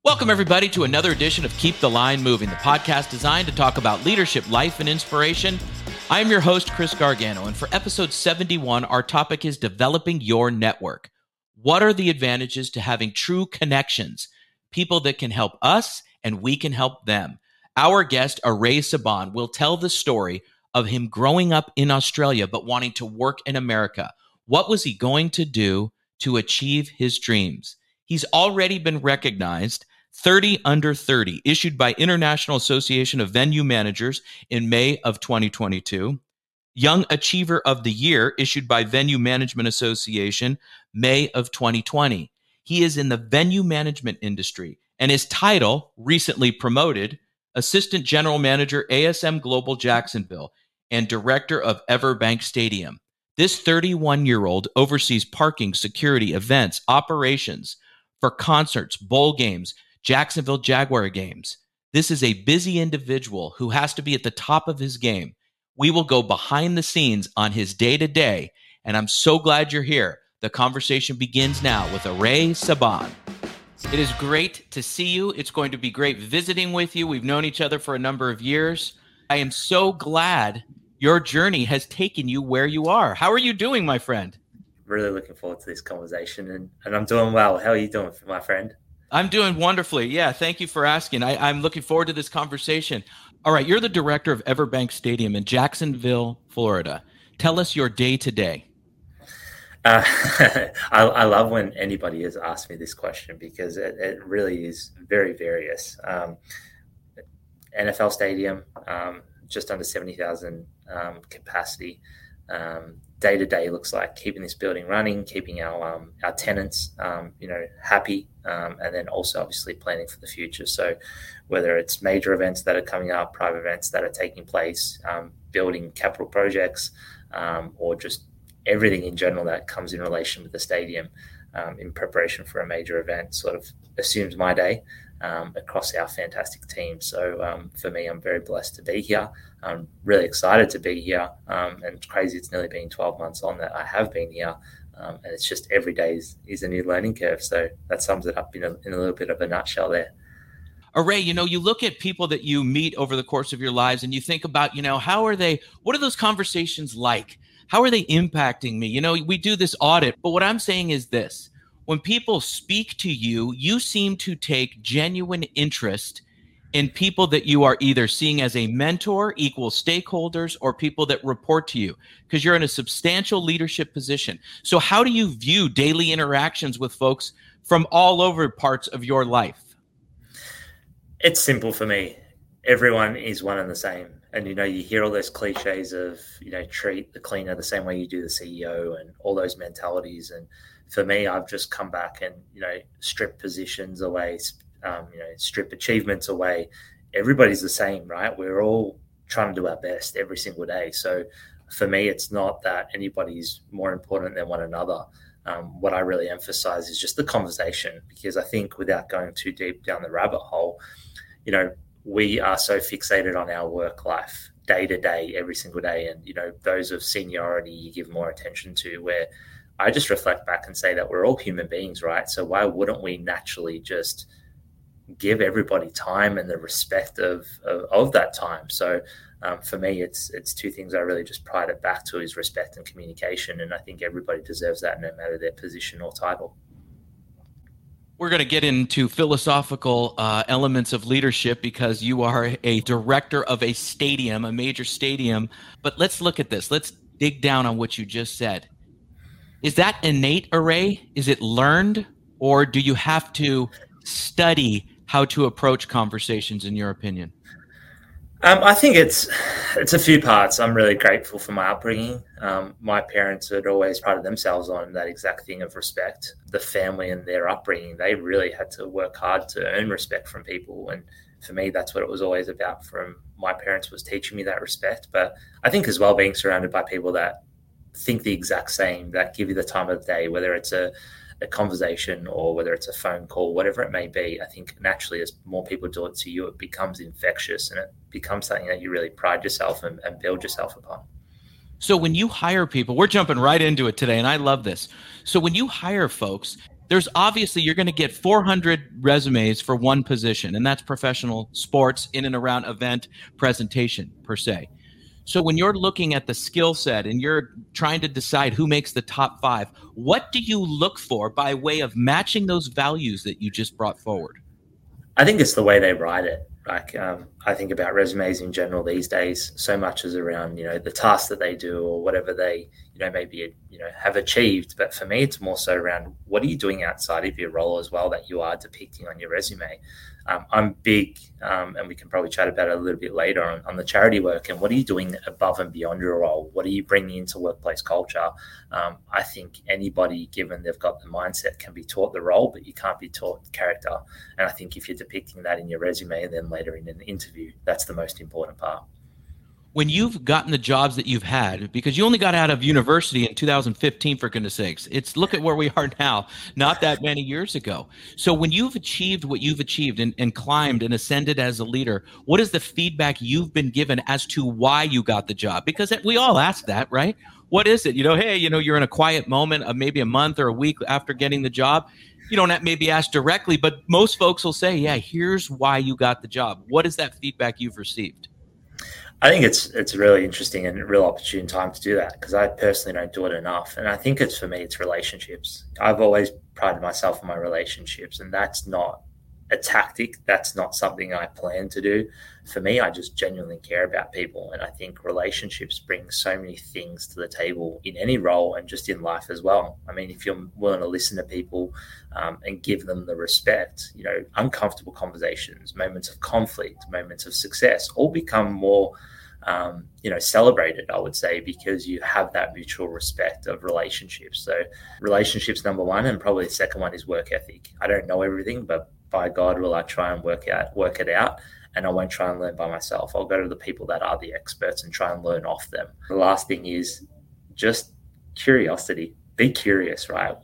Welcome, everybody, to another edition of Keep the Line Moving, the podcast designed to talk about leadership, life, and inspiration. I am your host, Chris Gargano, and for episode 71, our topic is developing your network. What are the advantages to having true connections, people that can help us and we can help them? Our guest, Aray Saban, will tell the story of him growing up in Australia but wanting to work in America. What was he going to do to achieve his dreams? He's already been recognized 30 Under 30, issued by International Association of Venue Managers in May of 2022. Young Achiever of the Year, issued by Venue Management Association, May of 2020. He is in the venue management industry, and his title, recently promoted, Assistant General Manager, ASM Global Jacksonville, and Director of Everbank Stadium. This 31-year-old oversees parking, security, events, operations for concerts, bowl games, Jacksonville Jaguar games. This is a busy individual who has to be at the top of his game. We will go behind the scenes on his day-to-day, and I'm so glad you're here. The conversation begins now with Aray Saban. It is great to see you. It's going to be great visiting with you. We've known each other for a number of years. I am so glad your journey has taken you where you are. How are you doing, my friend? Really looking forward to this conversation, and I'm doing well. How are you doing, my friend? I'm doing wonderfully. Yeah, thank you for asking. I'm looking forward to this conversation. All right, you're the director of Everbank Stadium in Jacksonville, Florida. Tell us your day-to-day. I love when anybody has asked me this question because it really is very various. NFL Stadium, just under 70,000 capacity. Day-to-day looks like keeping this building running, keeping our tenants, happy, and then also obviously planning for the future. So whether it's major events that are coming up, private events that are taking place, building capital projects, or just everything in general that comes in relation with the stadium in preparation for a major event sort of assumes my day across our fantastic team. So for me, I'm very blessed to be here. I'm really excited to be here. And it's crazy. It's nearly been 12 months on that I have been here. And it's just every day is a new learning curve. So that sums it up in a little bit of a nutshell there. Aray, you look at people that you meet over the course of your lives and you think about, what are those conversations like? How are they impacting me? We do this audit, but what I'm saying is this. When people speak to you, you seem to take genuine interest in people that you are either seeing as a mentor, equal stakeholders, or people that report to you because you're in a substantial leadership position. So how do you view daily interactions with folks from all over parts of your life? It's simple for me. Everyone is one and the same. And, you hear all those cliches of, treat the cleaner the same way you do the CEO and all those mentalities. And for me, I've just come back and, strip positions away, strip achievements away. Everybody's the same, right? We're all trying to do our best every single day. So for me, it's not that anybody's more important than one another. What I really emphasize is just the conversation, because I think without going too deep down the rabbit hole, we are so fixated on our work life day to day, every single day. And, those of seniority you give more attention to, where I just reflect back and say that we're all human beings, right? So why wouldn't we naturally just give everybody time and the respect of that time? So for me, it's two things I really just pride it back to is respect and communication. And I think everybody deserves that no matter their position or title. We're going to get into philosophical elements of leadership because you are a director of a stadium, a major stadium. But let's look at this. Let's dig down on what you just said. Is that innate, Aray? Is it learned? Or do you have to study how to approach conversations, in your opinion? I think it's a few parts. I'm really grateful for my upbringing. My parents had always prided themselves on that exact thing of respect. The family and their upbringing, they really had to work hard to earn respect from people. And for me, that's what it was always about from my parents, was teaching me that respect. But I think as well, being surrounded by people that think the exact same, that give you the time of the day, whether it's a conversation or whether it's a phone call, whatever it may be. I think naturally as more people do it to you, it becomes infectious and it becomes something that you really pride yourself and build yourself upon. So when you hire people, we're jumping right into it today, and I love this. So when you hire folks, there's obviously, you're going to get 400 resumes for one position, and that's professional sports in and around event presentation per se. So when you're looking at the skill set and you're trying to decide who makes the top 5, what do you look for by way of matching those values that you just brought forward? I think it's the way they write it. Like, I think about resumes in general these days, so much is around, the tasks that they do or whatever they, maybe, have achieved. But for me, it's more so around what are you doing outside of your role as well that you are depicting on your resume. I'm big, and we can probably chat about it a little bit later on the charity work and what are you doing above and beyond your role? What are you bringing into workplace culture? I think anybody, given they've got the mindset, can be taught the role, but you can't be taught character. And I think if you're depicting that in your resume and then later in an interview, that's the most important part. When you've gotten the jobs that you've had, because you only got out of university in 2015, for goodness sakes, look at where we are now, not that many years ago. So when you've achieved what you've achieved and climbed and ascended as a leader, what is the feedback you've been given as to why you got the job? Because we all ask that, right? What is it? Hey, you're in a quiet moment of maybe a month or a week after getting the job. You don't maybe ask directly, but most folks will say, yeah, here's why you got the job. What is that feedback you've received? I think it's a really interesting and real opportune time to do that because I personally don't do it enough. And I think for me, it's relationships. I've always prided myself on my relationships, and that's not a tactic. That's not something I plan to do. For me, I just genuinely care about people. And I think relationships bring so many things to the table in any role and just in life as well. I mean, if you're willing to listen to people and give them the respect, uncomfortable conversations, moments of conflict, moments of success, all become more celebrated, I would say, because you have that mutual respect of relationships. So relationships, number one, and probably the second one is work ethic. I don't know everything, but by God, will I try and work it out. And I won't try and learn by myself. I'll go to the people that are the experts and try and learn off them. The last thing is just curiosity. Be curious, right?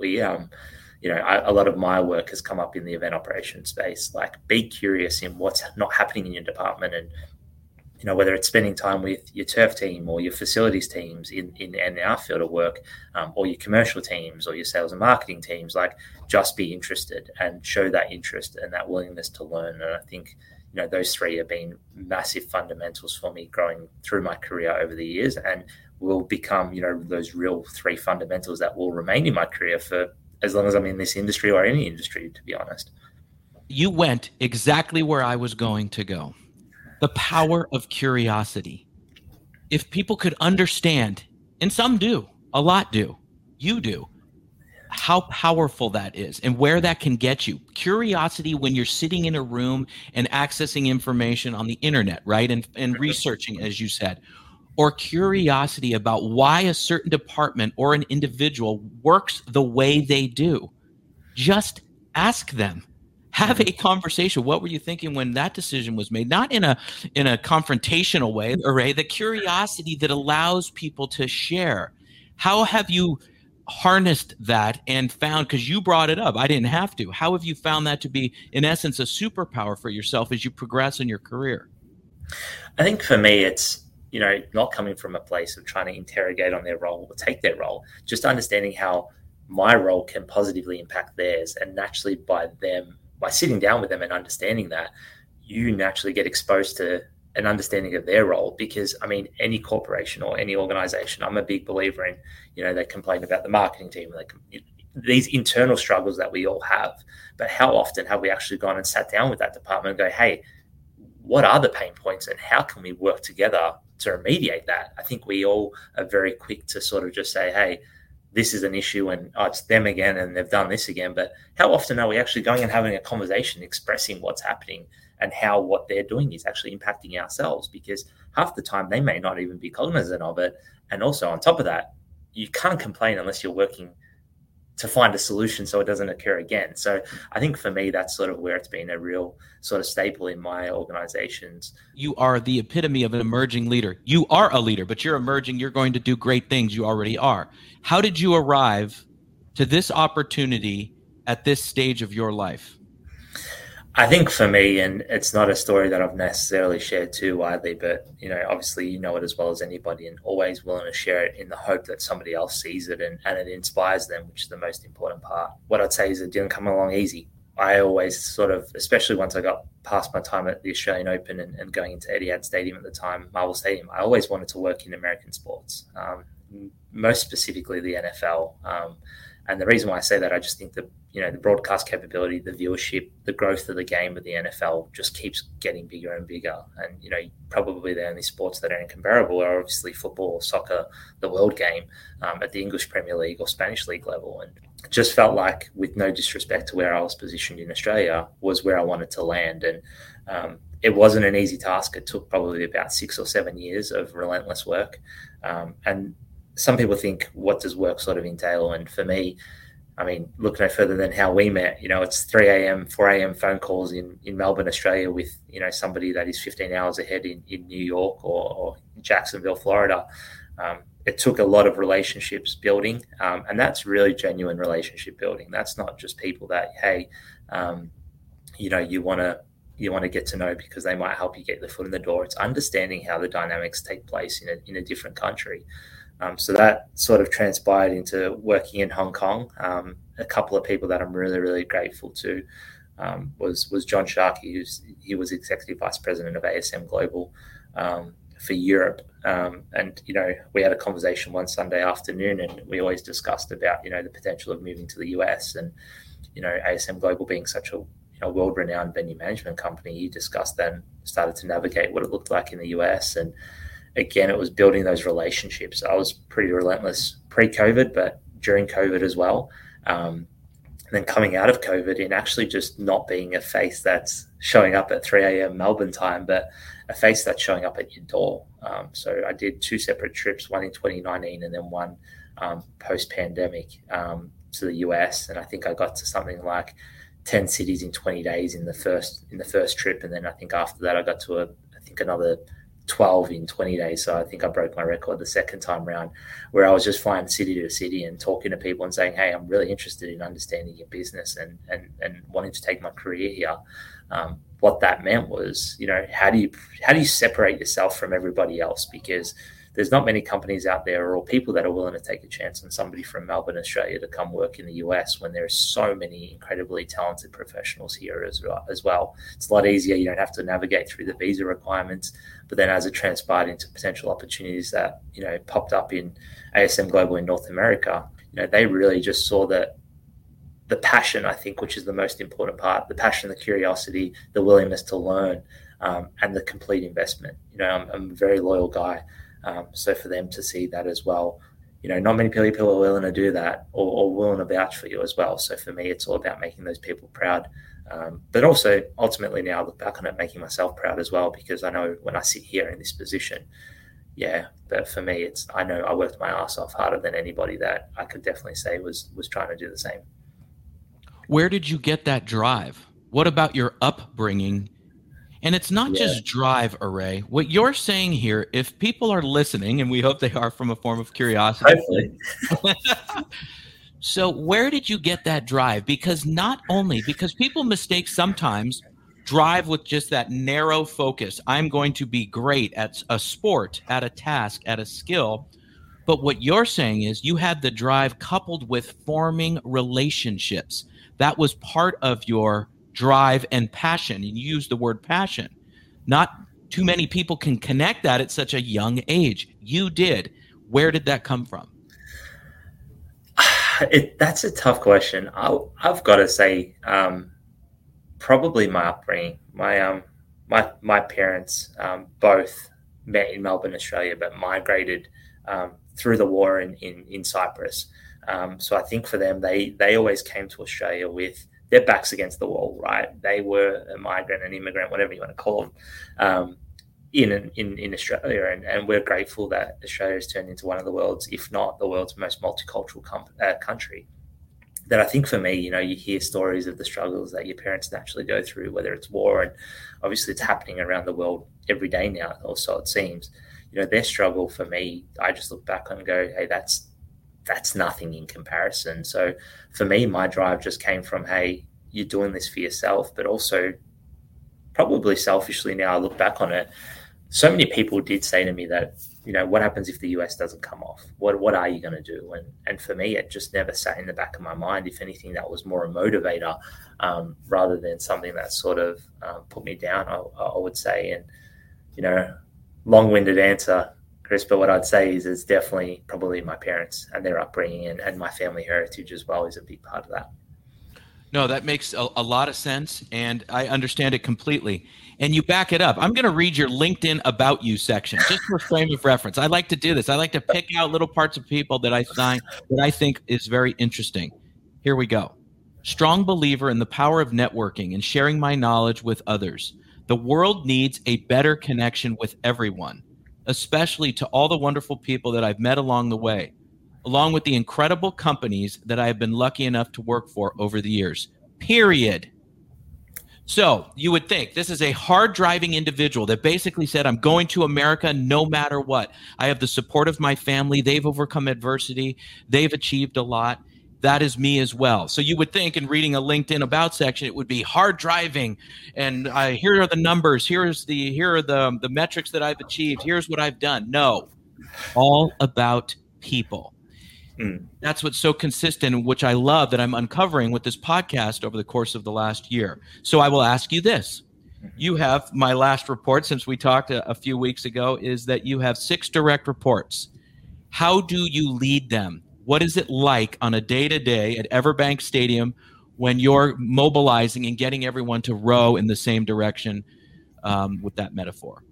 A lot of my work has come up in the event operation space. Like, be curious in what's not happening in your department, and whether it's spending time with your turf team or your facilities teams in our field of work, or your commercial teams or your sales and marketing teams. Like, just be interested and show that interest and that willingness to learn. And I think those three have been massive fundamentals for me growing through my career over the years, and will become those real three fundamentals that will remain in my career for as long as I'm in this industry or any industry, to be honest. You went exactly where I was going to go. The power of curiosity. If people could understand, and some do, a lot do, you do, how powerful that is and where that can get you. Curiosity when you're sitting in a room and accessing information on the internet, right? And researching, as you said, or curiosity about why a certain department or an individual works the way they do. Just ask them. Have a conversation. What were you thinking when that decision was made? Not in a confrontational way, Ray, the curiosity that allows people to share. How have you harnessed that and found, because you brought it up, I didn't have to. How have you found that to be, in essence, a superpower for yourself as you progress in your career? I think for me, it's, not coming from a place of trying to interrogate on their role or take their role, just understanding how my role can positively impact theirs. And naturally by sitting down with them and understanding that, you naturally get exposed to an understanding of their role. Because, any corporation or any organization, I'm a big believer in, they complain about the marketing team, these internal struggles that we all have. But how often have we actually gone and sat down with that department and go, hey, what are the pain points and how can we work together to remediate that? I think we all are very quick to sort of just say, hey, this is an issue and it's them again and they've done this again. But how often are we actually going and having a conversation, expressing what's happening and how what they're doing is actually impacting ourselves? Because half the time they may not even be cognizant of it. And also on top of that, you can't complain unless you're working to find a solution so it doesn't occur again. So I think for me, that's sort of where it's been a real sort of staple in my organizations. You are the epitome of an emerging leader. You are a leader, but you're emerging. You're going to do great things. You already are. How did you arrive to this opportunity at this stage of your life? I think for me, and it's not a story that I've necessarily shared too widely, but obviously you know it as well as anybody, and always willing to share it in the hope that somebody else sees it and it inspires them, which is the most important part. What I'd say is it didn't come along easy. I always sort of, especially once I got past my time at the Australian Open and going into Etihad Stadium at the time, Marvel Stadium, I always wanted to work in American sports, most specifically the NFL. And the reason why I say that, I just think that, the broadcast capability, the viewership, the growth of the game of the NFL just keeps getting bigger and bigger. And, probably the only sports that are incomparable are obviously football, soccer, the world game at the English Premier League or Spanish League level. And it just felt like, with no disrespect to where I was positioned in Australia, was where I wanted to land. And it wasn't an easy task. It took probably about 6 or 7 years of relentless work. And some people think, what does work sort of entail? And for me, I mean, look no further than how we met. It's 3 a.m., 4 a.m. phone calls in Melbourne, Australia with, somebody that is 15 hours ahead in New York or Jacksonville, Florida. It took a lot of relationships building, and that's really genuine relationship building. That's not just people that, hey, you want to get to know because they might help you get the foot in the door. It's understanding how the dynamics take place in a different country. So that sort of transpired into working in Hong Kong. A couple of people that I'm really, really grateful to was John Sharkey, he was Executive Vice President of ASM Global for Europe. And, we had a conversation one Sunday afternoon, and we always discussed about, the potential of moving to the US. And, ASM Global being such a world-renowned venue management company, he discussed that and started to navigate what it looked like in the US. And again, it was building those relationships. I was pretty relentless pre-COVID, but during COVID as well. And then coming out of COVID and actually just not being a face that's showing up at 3 a.m. Melbourne time, but a face that's showing up at your door. So I did 2 separate trips, one in 2019 and then one post-pandemic to the US. And I think I got to something like 10 cities in 20 days in the first trip. And then I think after that, I got to another 12 in 20 days. So I think I broke my record the second time around, where I was just flying city to city and talking to people and saying, hey, I'm really interested in understanding your business and wanting to take my career here. What that meant was, how do you separate yourself from everybody else? Because there's not many companies out there or people that are willing to take a chance on somebody from Melbourne, Australia to come work in the US when there are so many incredibly talented professionals here as well. It's a lot easier. You don't have to navigate through the visa requirements. But then as it transpired into potential opportunities that, popped up in ASM Global in North America, they really just saw that the passion, I think, which is the most important part, the passion, the curiosity, the willingness to learn, and the complete investment. I'm a very loyal guy. So for them to see that as well, not many people are willing to do that or willing to vouch for you as well. So for me, it's all about making those people proud. But also ultimately now I look back on it, making myself proud as well, because I know when I sit here in this position, but for me, I know I worked my ass off harder than anybody that I could definitely say was trying to do the same. Where did you get that drive? What about your upbringing? And it's not just drive, Aray. What you're saying here, if people are listening, and we hope they are from a form of curiosity. Hopefully. So where did you get that drive? Because people mistake sometimes drive with just that narrow focus. I'm going to be great at a sport, at a task, at a skill. But what you're saying is you had the drive coupled with forming relationships. That was part of your drive and passion. And you use the word passion. Not too many people can connect that at such a young age. You did. Where did that come from? That's a tough question. I've got to say, probably my upbringing. My parents both met in Melbourne, Australia, but migrated through the war in Cyprus. So I think for them, they always came to Australia with their backs against the wall, right? They were a migrant, an immigrant, whatever you want to call them, in Australia. And we're grateful that Australia has turned into one of the world's, if not the world's most multicultural country. That I think for me, you hear stories of the struggles that your parents naturally go through, whether it's war, and obviously it's happening around the world every day now, or so it seems. Their struggle for me, I just look back and go, hey, that's nothing in comparison. So for me, my drive just came from, hey, you're doing this for yourself, but also probably selfishly now I look back on it, so many people did say to me that, what happens if the US doesn't come off? What are you going to do? And for me, it just never sat in the back of my mind. If anything, that was more a motivator rather than something that sort of put me down, I would say. And, long-winded answer, Chris, but what I'd say is it's definitely probably my parents and their upbringing and my family heritage as well is a big part of that. No, that makes a lot of sense, and I understand it completely. And you back it up. I'm going to read your LinkedIn About You section, just for frame of reference. I like to do this. I like to pick out little parts of people that I think is very interesting. Here we go. Strong believer in the power of networking and sharing my knowledge with others. The world needs a better connection with everyone, especially to all the wonderful people that I've met along the way, along with the incredible companies that I have been lucky enough to work for over the years, period. So you would think this is a hard-driving individual that basically said, I'm going to America no matter what. I have the support of my family. They've overcome adversity. They've achieved a lot. That is me as well. So you would think in reading a LinkedIn About section, it would be hard driving. And here are the numbers. Here are the metrics that I've achieved. Here's what I've done. No, all about people. That's what's so consistent, which I love that I'm uncovering with this podcast over the course of the last year. So I will ask you this. You have my last report since we talked a few weeks ago is that you have 6 direct reports. How do you lead them? What is it like on a day-to-day at Everbank Stadium when you're mobilizing and getting everyone to row in the same direction with that metaphor?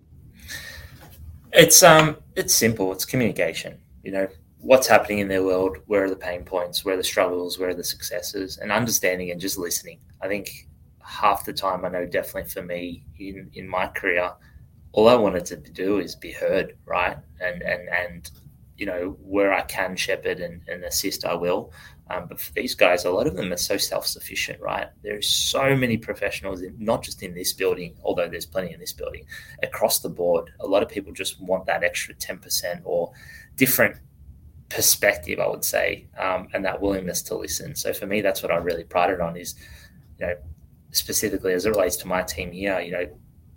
It's simple. It's communication. What's happening in their world, where are the pain points, where are the struggles, where are the successes, and understanding and just listening. I think half the time, I know definitely for me in my career, all I wanted to do is be heard, right? And where I can shepherd and assist, I will. But for these guys, a lot of them are so self-sufficient, right? There's so many professionals, not just in this building, although there's plenty in this building, across the board. A lot of people just want that extra 10% or different perspective, I would say, and that willingness to listen. So for me, that's what I really prided on is, specifically as it relates to my team here,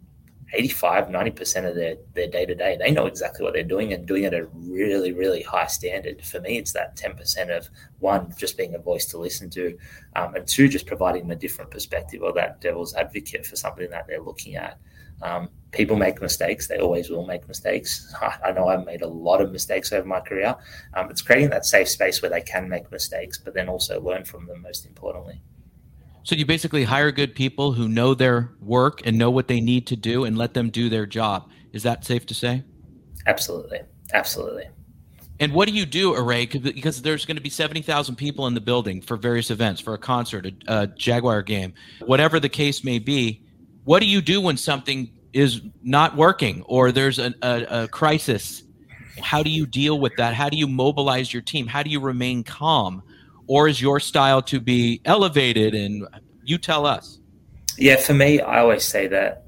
85, 90% of their day-to-day, they know exactly what they're doing and doing it at a really, really high standard. For me, it's that 10% of, 1, just being a voice to listen to, and 2, just providing them a different perspective or that devil's advocate for something that they're looking at. People make mistakes. They always will make mistakes. I know I've made a lot of mistakes over my career. It's creating that safe space where they can make mistakes, but then also learn from them, most importantly. So you basically hire good people who know their work and know what they need to do and let them do their job. Is that safe to say? Absolutely. Absolutely. And what do you do, Array? Because there's going to be 70,000 people in the building for various events, for a concert, a Jaguar game, whatever the case may be. What do you do when something is not working or there's a crisis? How do you deal with that? How do you mobilize your team? How do you remain calm? Or is your style to be elevated? And you tell us. Yeah, for me, I always say that,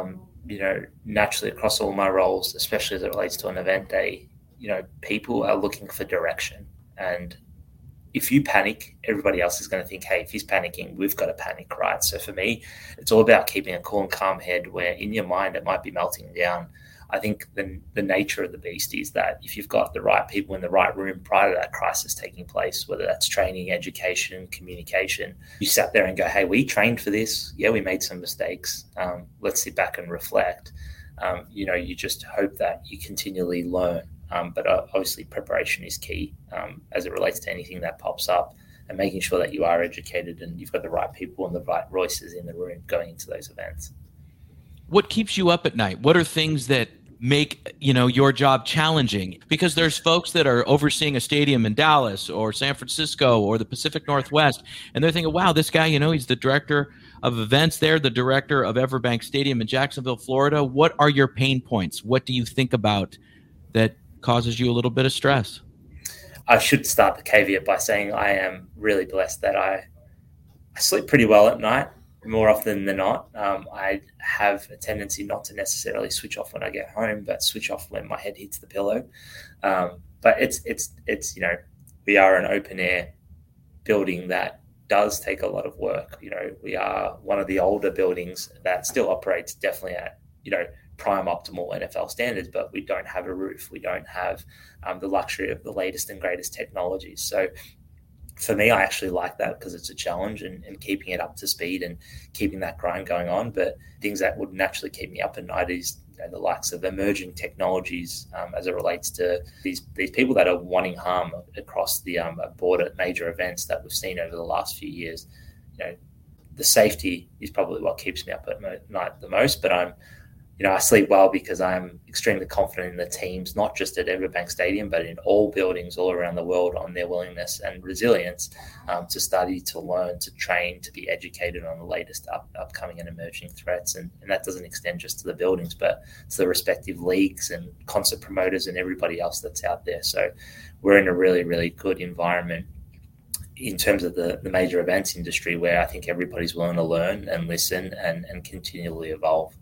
naturally across all my roles, especially as it relates to an event day, people are looking for direction. And if you panic, everybody else is going to think, hey, if he's panicking, we've got to panic, right? So for me, it's all about keeping a cool and calm head where in your mind it might be melting down. I think the nature of the beast is that if you've got the right people in the right room prior to that crisis taking place, whether that's training, education, communication, you sat there and go, hey, we trained for this. Yeah, we made some mistakes. Let's sit back and reflect. You just hope that you continually learn. But obviously preparation is key as it relates to anything that pops up and making sure that you are educated and you've got the right people and the right voices in the room going into those events. What keeps you up at night? What are things that make your job challenging? Because there's folks that are overseeing a stadium in Dallas or San Francisco or the Pacific Northwest, and they're thinking, wow, this guy, he's the director of events there, the director of Everbank Stadium in Jacksonville, Florida. What are your pain points? What do you think about that causes you a little bit of stress? I should start the caveat by saying I am really blessed that I sleep pretty well at night. More often than not, I have a tendency not to necessarily switch off when I get home, but switch off when my head hits the pillow. But it's we are an open air building that does take a lot of work. We are one of the older buildings that still operates definitely at, prime optimal NFL standards, but we don't have a roof. We don't have the luxury of the latest and greatest technologies. So for me, I actually like that because it's a challenge and keeping it up to speed and keeping that grind going on. But things that would naturally keep me up at night is the likes of emerging technologies as it relates to these people that are wanting harm across the board at major events that we've seen over the last few years. The safety is probably what keeps me up at night the most, but I sleep well because I'm extremely confident in the teams, not just at Everbank Stadium, but in all buildings all around the world, on their willingness and resilience to study, to learn, to train, to be educated on the latest upcoming and emerging threats. And that doesn't extend just to the buildings, but to the respective leagues and concert promoters and everybody else that's out there. So we're in a really, really good environment in terms of the major events industry, where I think everybody's willing to learn and listen and continually evolve.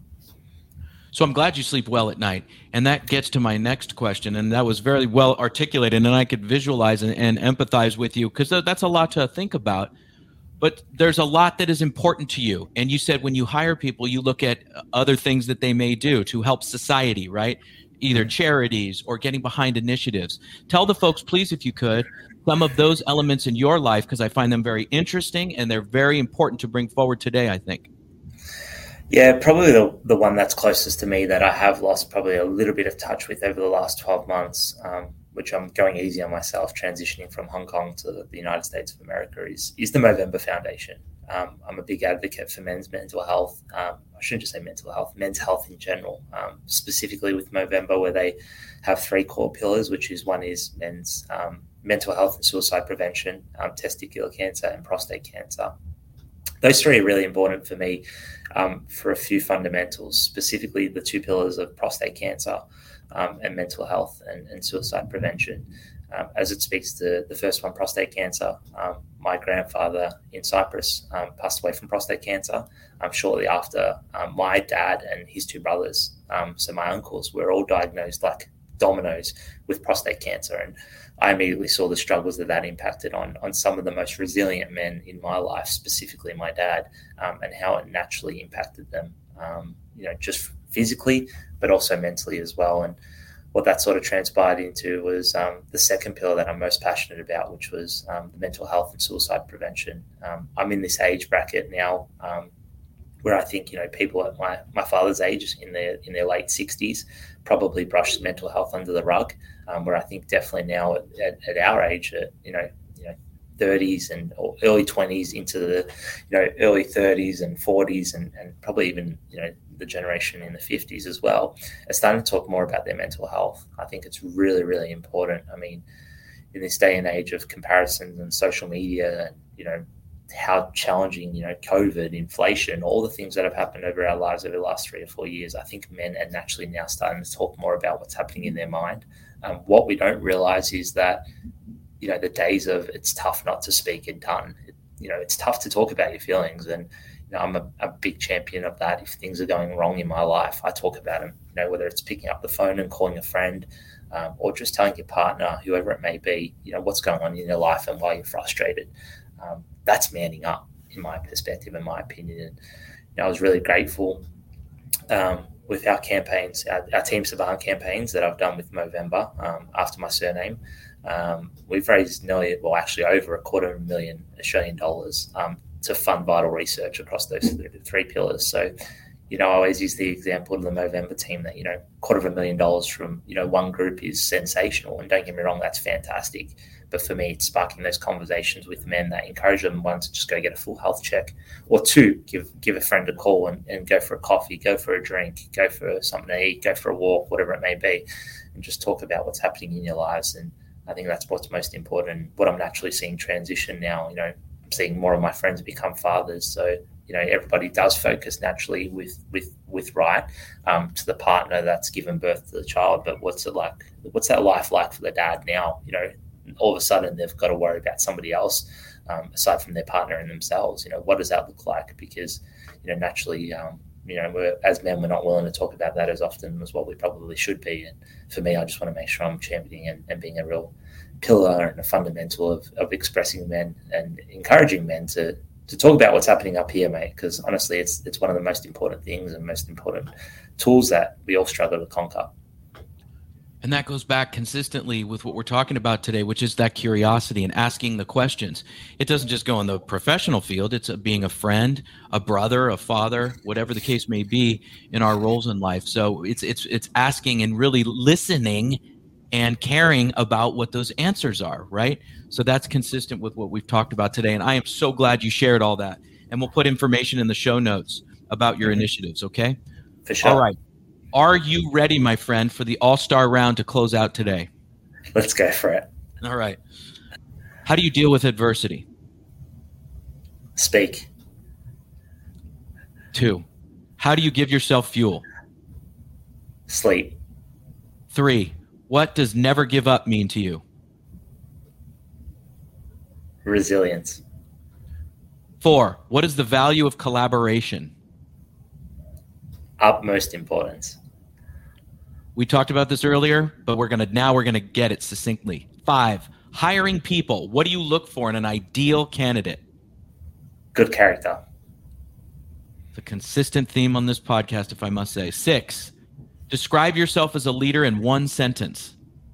So I'm glad you sleep well at night. And that gets to my next question. And that was very well articulated. And I could visualize and empathize with you, because that's a lot to think about. But there's a lot that is important to you. And you said when you hire people, you look at other things that they may do to help society, right? Either charities or getting behind initiatives. Tell the folks, please, if you could, some of those elements in your life, because I find them very interesting and they're very important to bring forward today, I think. Yeah, probably the one that's closest to me that I have lost probably a little bit of touch with over the last 12 months, which I'm going easy on myself, transitioning from Hong Kong to the United States of America, is the Movember Foundation. I'm a big advocate for men's mental health. I shouldn't just say mental health, men's health in general, specifically with Movember, where they have 3 core pillars, which is one is men's mental health and suicide prevention, testicular cancer and prostate cancer. Those 3 are really important for me for a few fundamentals, specifically the 2 pillars of prostate cancer and mental health and suicide prevention. As it speaks to the first one, prostate cancer, my grandfather in Cyprus passed away from prostate cancer shortly after my dad and his 2 brothers, so my uncles, were all diagnosed like dominoes with prostate cancer. And I immediately saw the struggles that impacted on some of the most resilient men in my life, specifically my dad, and how it naturally impacted them, just physically, but also mentally as well. And what that sort of transpired into was the second pillar that I'm most passionate about, which was the mental health and suicide prevention. I'm in this age bracket now where I think, people at my father's age, in their late 60s, probably brush mental health under the rug, where I think definitely now at our age, 30s and or early 20s into the early 30s and 40s and probably even the generation in the 50s as well, are starting to talk more about their mental health. I think it's really, really important. I mean, in this day and age of comparisons and social media and how challenging, COVID, inflation, all the things that have happened over our lives over the last 3 or 4 years, I think men are naturally now starting to talk more about what's happening in their mind. What we don't realize is that, the days of it's tough not to speak are done. It's tough to talk about your feelings. And, I'm a big champion of that. If things are going wrong in my life, I talk about them, whether it's picking up the phone and calling a friend, or just telling your partner, whoever it may be, what's going on in your life and why you're frustrated. That's manning up, in my perspective, in my opinion. And I was really grateful with our campaigns, our Team Saban campaigns that I've done with Movember after my surname. We've raised over $250,000 Australian to fund vital research across those 3 pillars. So, I always use the example of the Movember team that, $250,000 from, one group is sensational. And don't get me wrong, that's fantastic. But for me, it's sparking those conversations with men that encourage them, 1, to just go get a full health check, or 2, give a friend a call and go for a coffee, go for a drink, go for something to eat, go for a walk, whatever it may be, and just talk about what's happening in your lives. And I think that's what's most important. What I'm naturally seeing transition now, I'm seeing more of my friends become fathers. So, everybody does focus naturally with right to the partner that's given birth to the child. But what's it like? What's that life like for the dad now? All of a sudden they've got to worry about somebody else aside from their partner and themselves. What does that look like? Because, naturally, as men, we're not willing to talk about that as often as what we probably should be. And for me, I just want to make sure I'm championing and being a real pillar and a fundamental of expressing men and encouraging men to talk about what's happening up here, mate, because honestly, it's one of the most important things and most important tools that we all struggle to conquer. And that goes back consistently with what we're talking about today, which is that curiosity and asking the questions. It doesn't just go in the professional field. It's being a friend, a brother, a father, whatever the case may be in our roles in life. So it's asking and really listening and caring about what those answers are, right? So that's consistent with what we've talked about today. And I am so glad you shared all that. And we'll put information in the show notes about your initiatives, okay? For sure. All right. Are you ready, my friend, for the all-star round to close out today? Let's go for it. All right. How do you deal with adversity? Speak. 2, how do you give yourself fuel? Sleep. 3, what does never give up mean to you? Resilience. 4, what is the value of collaboration? Utmost importance. We talked about this earlier, but we're gonna get it succinctly. 5, hiring people. What do you look for in an ideal candidate? Good character. It's a consistent theme on this podcast, if I must say. 6, describe yourself as a leader in 1 sentence.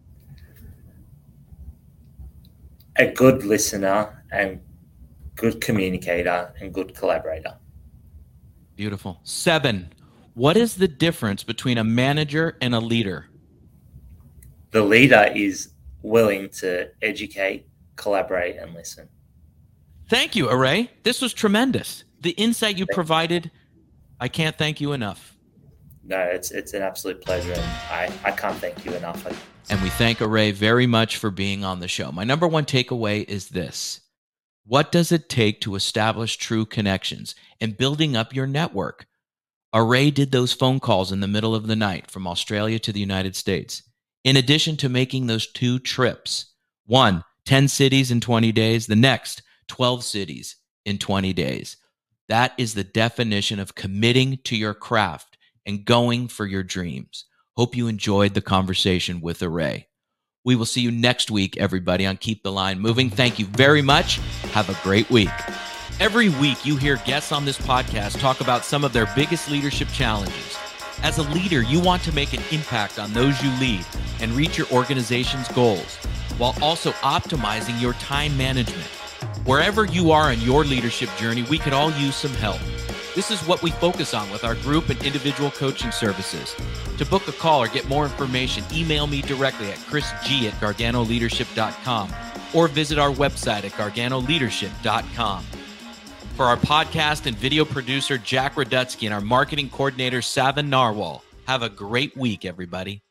A good listener and good communicator and good collaborator. Beautiful. 7, what is the difference between a manager and a leader? The leader is willing to educate, collaborate, and listen. Thank you, Aray. This was tremendous. The insight you provided, I can't thank you enough. No, it's an absolute pleasure, and I can't thank you enough. And we thank Aray very much for being on the show. My number 1 takeaway is this. What does it take to establish true connections and building up your network? Aray did those phone calls in the middle of the night from Australia to the United States. In addition to making those 2 trips, one, 10 cities in 20 days, the next, 12 cities in 20 days. That is the definition of committing to your craft and going for your dreams. Hope you enjoyed the conversation with Aray. We will see you next week, everybody, on Keep the Line Moving. Thank you very much. Have a great week. Every week, you hear guests on this podcast talk about some of their biggest leadership challenges. As a leader, you want to make an impact on those you lead and reach your organization's goals, while also optimizing your time management. Wherever you are in your leadership journey, we could all use some help. This is what we focus on with our group and individual coaching services. To book a call or get more information, email me directly at chrisg@garganoleadership.com or visit our website at garganoleadership.com. For our podcast and video producer, Jack Radutsky, and our marketing coordinator, Savin Narwal, have a great week, everybody.